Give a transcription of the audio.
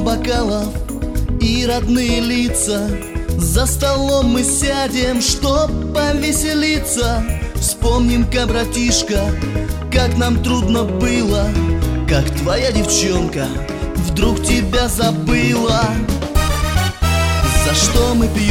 бокалов и родные лица. За столом мы сядем, чтоб повеселиться. Вспомним-ка, братишка, как нам трудно было, как твоя девчонка вдруг тебя забыла. За что мы пьем?